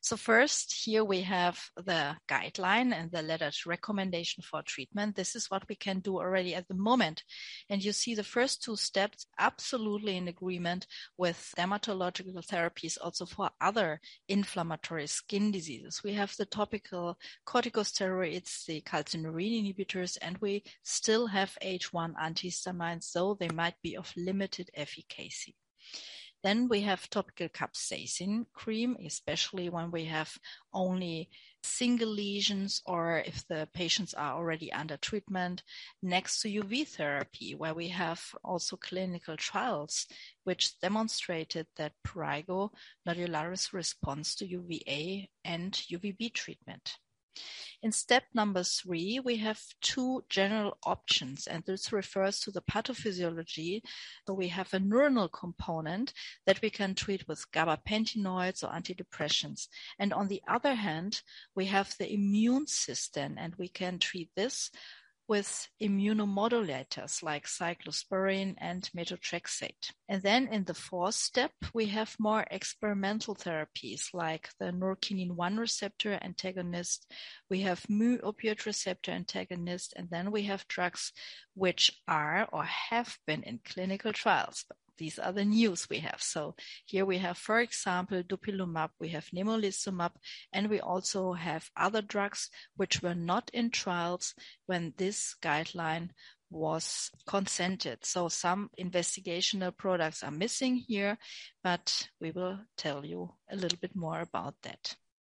So first, here we have the guideline and the lettered recommendation for treatment. This is what we can do already at the moment. And you see the first two steps absolutely in agreement with dermatological therapies also for other inflammatory skin diseases. We have the topical corticosteroids, the calcineurin inhibitors, and we still have H1 antihistamines, though they might be of limited efficacy. Then we have topical capsaicin cream, especially when we have only single lesions or if the patients are already under treatment, next to UV therapy, where we have also clinical trials which demonstrated that prurigo nodularis responds to UVA and UVB treatment. In step number 3, we have two general options, and this refers to the pathophysiology. So we have a neuronal component that we can treat with gabapentinoids or antidepressants. And on the other hand, we have the immune system, and we can treat this with immunomodulators like cyclosporine and methotrexate. And then in the 4th step, we have more experimental therapies like the neurokinin 1 receptor antagonist, we have mu opioid receptor antagonist, and then we have drugs which are or have been in clinical trials. These are the news we have. So here we have, for example, dupilumab, we have nemolizumab, and we also have other drugs which were not in trials when this guideline was consented. So some investigational products are missing here, but we will tell you a little bit more about that.